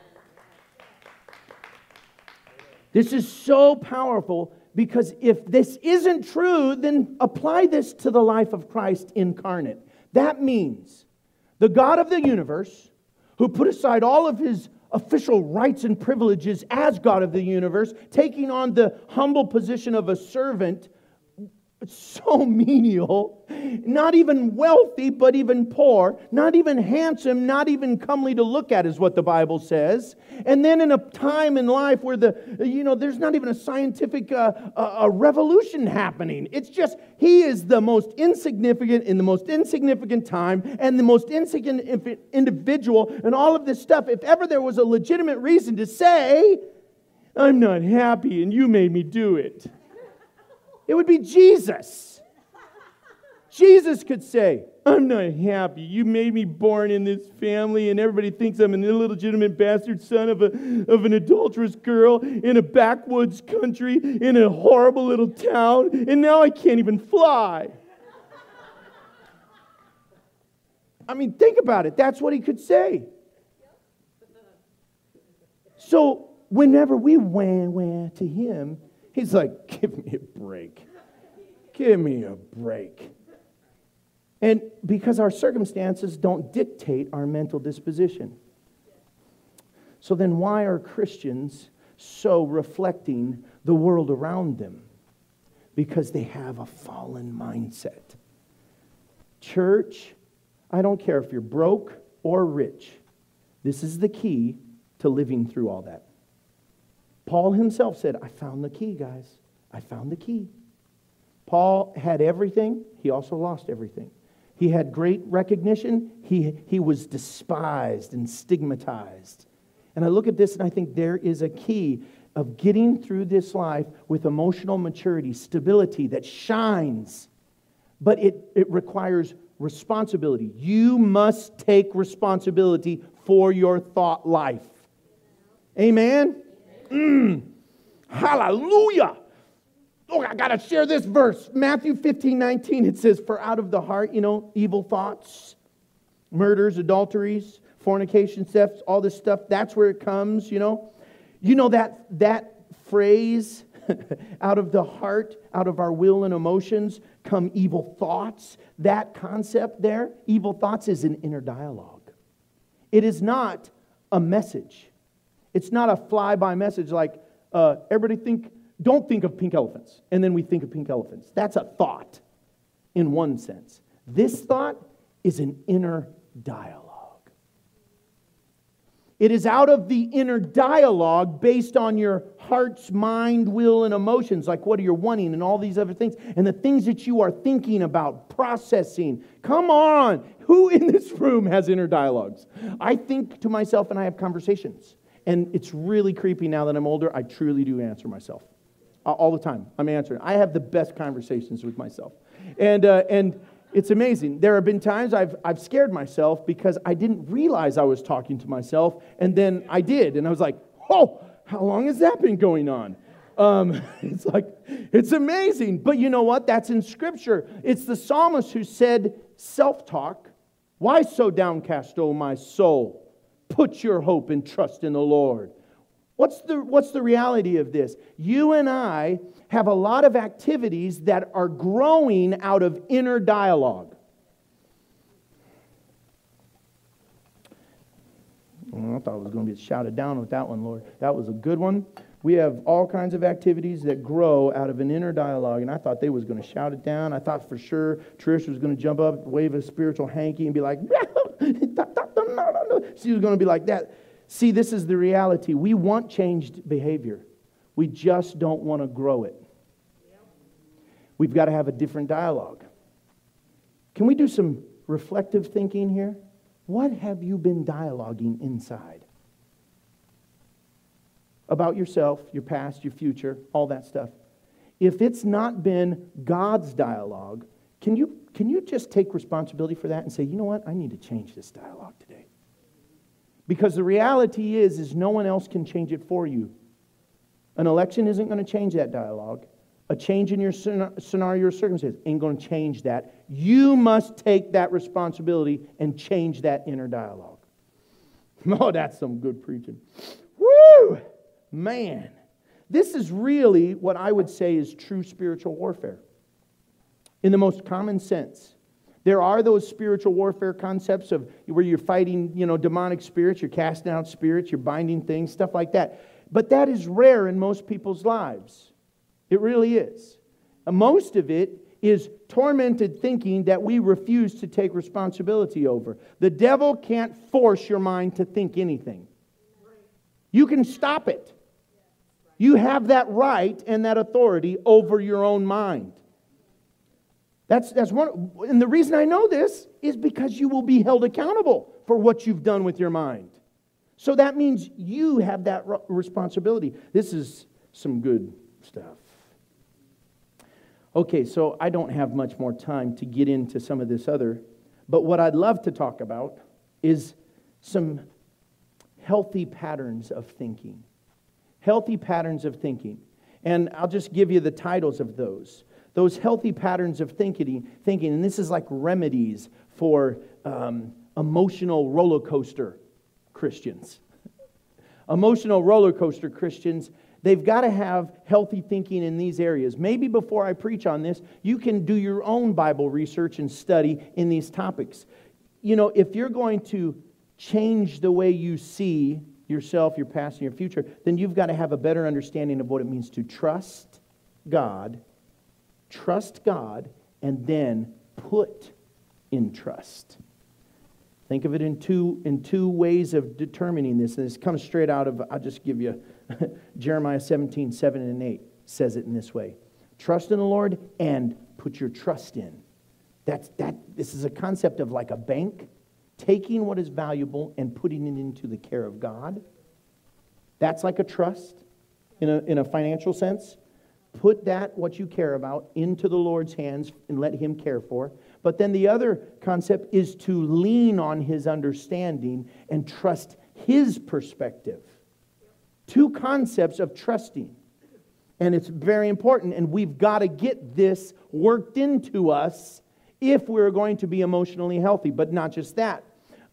This is so powerful. Because if this isn't true, then apply this to the life of Christ incarnate. That means the God of the universe, who put aside all of his official rights and privileges as God of the universe, taking on the humble position of a servant, so menial, not even wealthy, but even poor, not even handsome, not even comely to look at is what the Bible says. And then in a time in life where there's not even a scientific revolution happening. It's just, he is the most insignificant in the most insignificant time and the most insignificant individual and all of this stuff. If ever there was a legitimate reason to say, I'm not happy and you made me do it, it would be Jesus. Jesus could say, I'm not happy. You made me born in this family and everybody thinks I'm an illegitimate bastard son of an adulterous girl in a backwoods country in a horrible little town, and now I can't even fly. I mean, think about it. That's what he could say. So whenever we wah to him, he's like, give me a break. Give me a break. And because our circumstances don't dictate our mental disposition. So then why are Christians so reflecting the world around them? Because they have a fallen mindset. Church, I don't care if you're broke or rich. This is the key to living through all that. Paul himself said, I found the key, guys. I found the key. Paul had everything. He also lost everything. He had great recognition. He was despised and stigmatized. And I look at this and I think there is a key of getting through this life with emotional maturity, stability that shines. But it requires responsibility. You must take responsibility for your thought life. Amen? Hallelujah! Oh, I got to share this verse. Matthew 15:19, it says, for out of the heart, evil thoughts, murders, adulteries, fornication, thefts, all this stuff, that's where it comes, that phrase, out of the heart, out of our will and emotions, come evil thoughts. That concept there, evil thoughts, is an inner dialogue. It is not a message. It's not a fly-by message like, don't think of pink elephants, and then we think of pink elephants. That's a thought in one sense. This thought is an inner dialogue. It is out of the inner dialogue based on your heart's mind, will, and emotions, like what are you wanting and all these other things, and the things that you are thinking about, processing. Come on! Who in this room has inner dialogues? I think to myself and I have conversations. And it's really creepy now that I'm older. I truly do answer myself. All the time. I'm answering. I have the best conversations with myself. And it's amazing. There have been times I've scared myself because I didn't realize I was talking to myself, and then I did, and I was like, "Oh, how long has that been going on?" It's amazing. But you know what? That's in Scripture. It's the psalmist who said self-talk. "Why so downcast, O my soul? Put your hope and trust in the Lord." What's the reality of this? You and I have a lot of activities that are growing out of inner dialogue. Well, I thought I was going to get shouted down with that one, Lord. That was a good one. We have all kinds of activities that grow out of an inner dialogue, and I thought they was going to shout it down. I thought for sure Trish was going to jump up, wave a spiritual hanky, and be like, she was going to be like that. See, this is the reality. We want changed behavior. We just don't want to grow it. We've got to have a different dialogue. Can we do some reflective thinking here? What have you been dialoguing inside? About yourself, your past, your future, all that stuff. If it's not been God's dialogue, can you just take responsibility for that and say, you know what, I need to change this dialogue today? Because the reality is no one else can change it for you. An election isn't going to change that dialogue. A change in your scenario or circumstance ain't going to change that. You must take that responsibility and change that inner dialogue. Oh, that's some good preaching. Woo! Man, this is really what I would say is true spiritual warfare. In the most common sense. There are those spiritual warfare concepts of where you're fighting, demonic spirits, you're casting out spirits, you're binding things, stuff like that. But that is rare in most people's lives. It really is. Most of it is tormented thinking that we refuse to take responsibility over. The devil can't force your mind to think anything. You can stop it. You have that right and that authority over your own mind. That's one, and the reason I know this is because you will be held accountable for what you've done with your mind. So that means you have that responsibility. This is some good stuff. Okay, so I don't have much more time to get into some of this other, but what I'd love to talk about is some healthy patterns of thinking. Healthy patterns of thinking. And I'll just give you the titles of those. Those healthy patterns of thinking, and this is like remedies for emotional roller coaster Christians. Emotional roller coaster Christians, they've got to have healthy thinking in these areas. Maybe before I preach on this, you can do your own Bible research and study in these topics. If you're going to change the way you see yourself, your past, and your future, then you've got to have a better understanding of what it means to trust God, and then put in trust. Think of it in two ways of determining this. And this comes straight out of, I'll just give you, Jeremiah 17, 7 and 8 says it in this way. Trust in the Lord and put your trust in. This is a concept of like a bank, taking what is valuable and putting it into the care of God. That's like a trust in a financial sense. Put that, what you care about, into the Lord's hands and let Him care for. But then the other concept is to lean on His understanding and trust His perspective. Two concepts of trusting. And it's very important, and we've got to get this worked into us if we're going to be emotionally healthy. But not just that.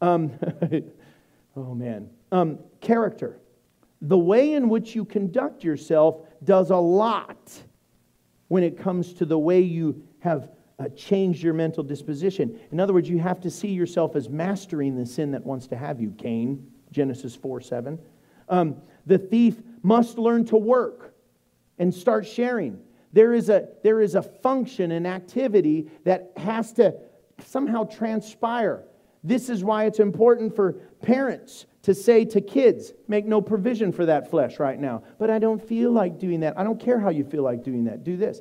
Character. The way in which you conduct yourself does a lot when it comes to the way you have changed your mental disposition. In other words, you have to see yourself as mastering the sin that wants to have you, Cain, Genesis 4:7. The thief must learn to work and start sharing. There is a function, an activity that has to somehow transpire. This is why it's important for parents To say to kids, make no provision for that flesh right now. But I don't feel like doing that. I don't care how you feel like doing that. Do this.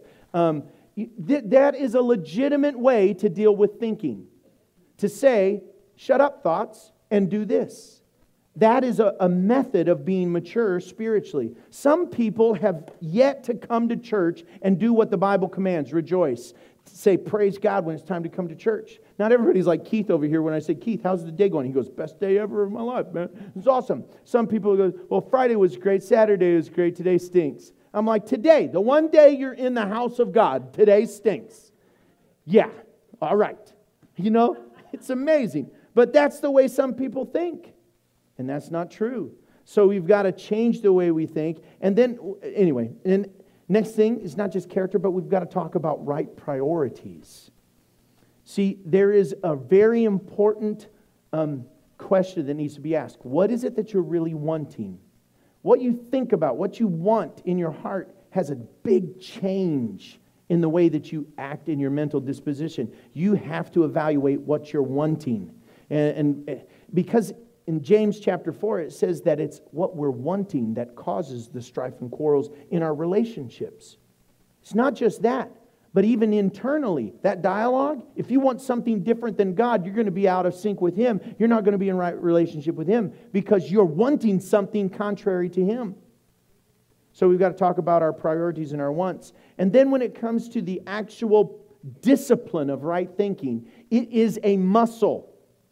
That is a legitimate way to deal with thinking. To say, shut up, thoughts, and do this. That is a method of being mature spiritually. Some people have yet to come to church and do what the Bible commands, rejoice. Say, praise God when it's time to come to church. Not everybody's like Keith over here when I say, Keith, how's the day going? He goes, best day ever of my life, man. It's awesome. Some people go, well, Friday was great, Saturday was great, today stinks. I'm like, today, the one day you're in the house of God, today stinks. Yeah, all right. You know, it's amazing. But that's the way some people think. And that's not true. So we've got to change the way we think. And then, anyway, and next thing is not just character, but we've got to talk about right priorities. See, there is a very important question that needs to be asked. What is it that you're really wanting? What you think about, what you want in your heart has a big change in the way that you act in your mental disposition. You have to evaluate what you're wanting. And because in James chapter 4, it says that it's what we're wanting that causes the strife and quarrels in our relationships. It's not just that, but even internally, that dialogue, if you want something different than God, you're going to be out of sync with Him. You're not going to be in right relationship with Him because you're wanting something contrary to Him. So we've got to talk about our priorities and our wants. And then when it comes to the actual discipline of right thinking, it is a muscle.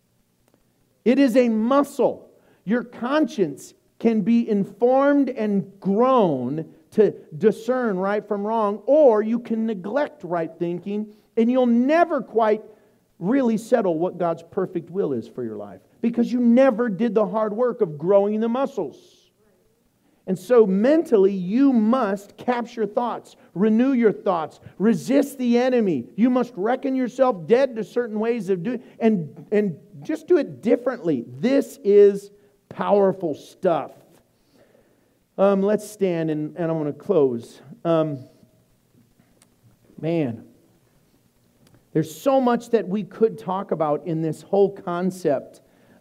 It is a muscle. Your conscience can be informed and grown to discern right from wrong, or you can neglect right thinking, and you'll never quite really settle what God's perfect will is for your life, because you never did the hard work of growing the muscles. And so mentally, you must capture thoughts, renew your thoughts, resist the enemy. You must reckon yourself dead to certain ways of doing, and just do it differently. This is powerful stuff. Let's stand and I'm going to close. Man, there's so much that we could talk about in this whole concept.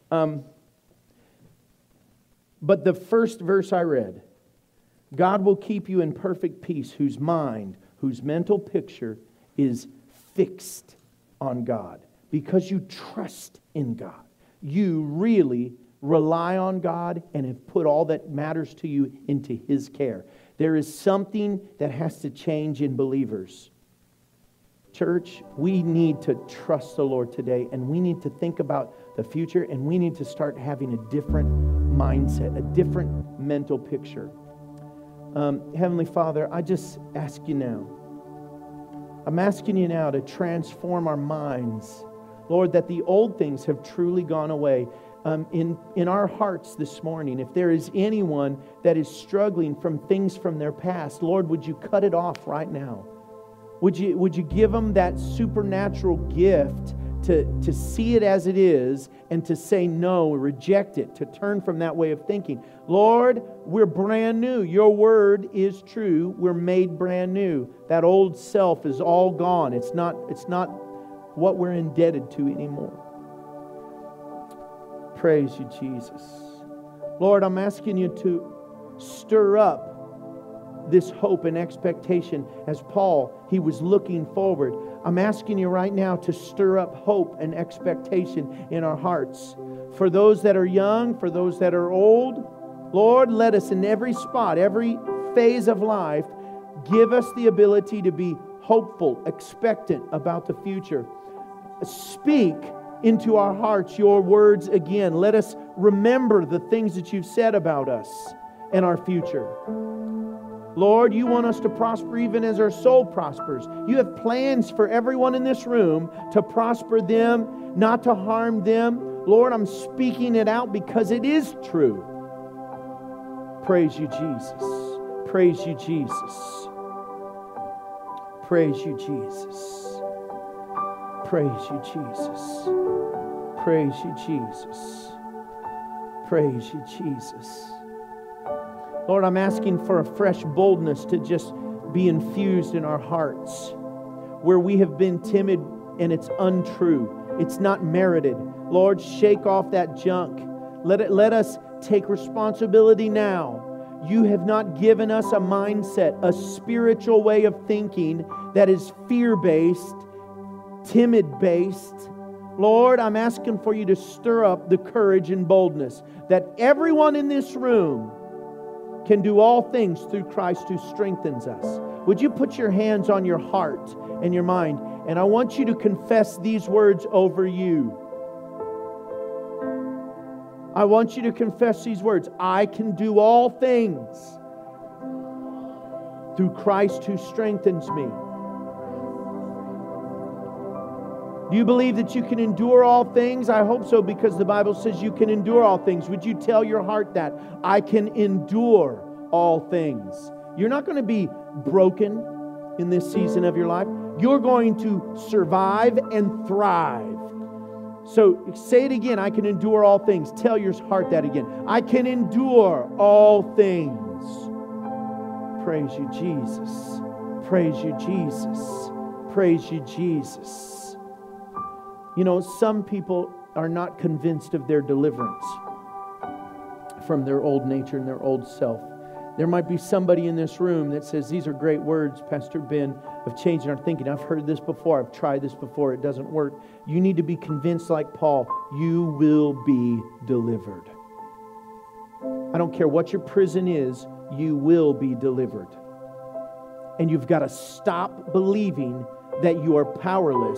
But the first verse I read, God will keep you in perfect peace, whose mind, whose mental picture is fixed on God. Because you trust in God. You really rely on God and have put all that matters to you into His care. There is something that has to change in believers. Church, we need to trust the Lord today, and we need to think about the future, and we need to start having a different mindset, a different mental picture. Heavenly Father, I just ask you now. I'm asking you now to transform our minds. Lord, that the old things have truly gone away. In our hearts this morning, if there is anyone that is struggling from things from their past, Lord, would you cut it off right now? Would you give them that supernatural gift to see it as it is and to say no, reject it, to turn from that way of thinking. Lord, we're brand new. Your word is true. We're made brand new. That old self is all gone. It's not what we're indebted to anymore. Praise you, Jesus. Lord, I'm asking you to stir up this hope and expectation. As Paul, he was looking forward. I'm asking you right now to stir up hope and expectation in our hearts. For those that are young, for those that are old, Lord, let us in every spot, every phase of life, give us the ability to be hopeful, expectant about the future. Speak into our hearts your words again. Let us remember the things that you've said about us and our future. Lord, you want us to prosper even as our soul prospers. You have plans for everyone in this room to prosper them, not to harm them. Lord, I'm speaking it out because it is true. Praise you, Jesus. Praise you, Jesus. Praise you, Jesus. Praise you, Jesus. Praise you, Jesus. Praise you, Jesus. Lord, I'm asking for a fresh boldness to just be infused in our hearts. Where we have been timid and it's untrue. It's not merited. Lord, shake off that junk. Let us take responsibility now. You have not given us a mindset, a spiritual way of thinking that is fear-based, timid-based. Lord, I'm asking for you to stir up the courage and boldness that everyone in this room can do all things through Christ who strengthens us. Would you put your hands on your heart and your mind? And I want you to confess these words over you. I want you to confess these words. I can do all things through Christ who strengthens me. Do you believe that you can endure all things? I hope so, because the Bible says you can endure all things. Would you tell your heart that? I can endure all things. You're not going to be broken in this season of your life. You're going to survive and thrive. So say it again. I can endure all things. Tell your heart that again. I can endure all things. Praise you, Jesus. Praise you, Jesus. Praise you, Jesus. You know, some people are not convinced of their deliverance from their old nature and their old self. There might be somebody in this room that says, these are great words, Pastor Ben, of changing our thinking. I've heard this before. I've tried this before. It doesn't work. You need to be convinced like Paul. You will be delivered. I don't care what your prison is. You will be delivered. And you've got to stop believing that you are powerless.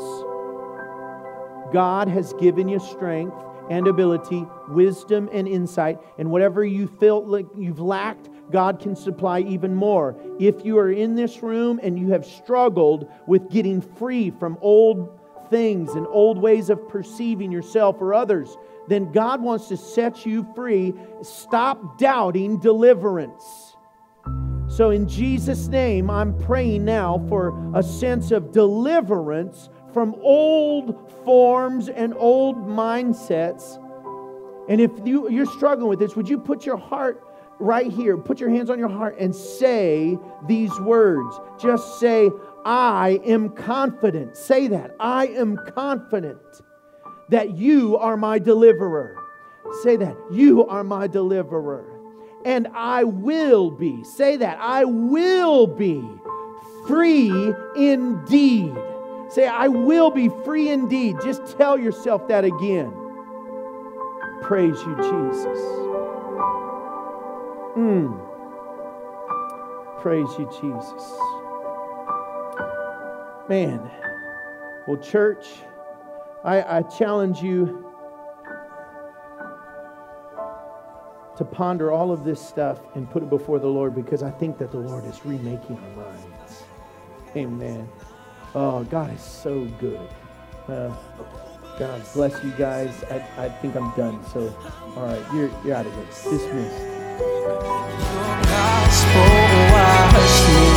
God has given you strength and ability, wisdom and insight, and whatever you feel like you've lacked, God can supply even more. If you are in this room and you have struggled with getting free from old things and old ways of perceiving yourself or others, then God wants to set you free. Stop doubting deliverance. So in Jesus' name, I'm praying now for a sense of deliverance from old forms and old mindsets. And if you're struggling with this, would you put your heart right here, put your hands on your heart and say these words. Just say, I am confident. Say that. I am confident that you are my deliverer. Say that. You are my deliverer. And I will be. Say that. I will be free indeed. Say, I will be free indeed. Just tell yourself that again. Praise you, Jesus. Praise you, Jesus. Man. Well, church, I challenge you to ponder all of this stuff and put it before the Lord, because I think that the Lord is remaking our minds. Amen. Oh, God is so good. God bless you guys. I think I'm done. So, all right, you're out of here. Dismissed.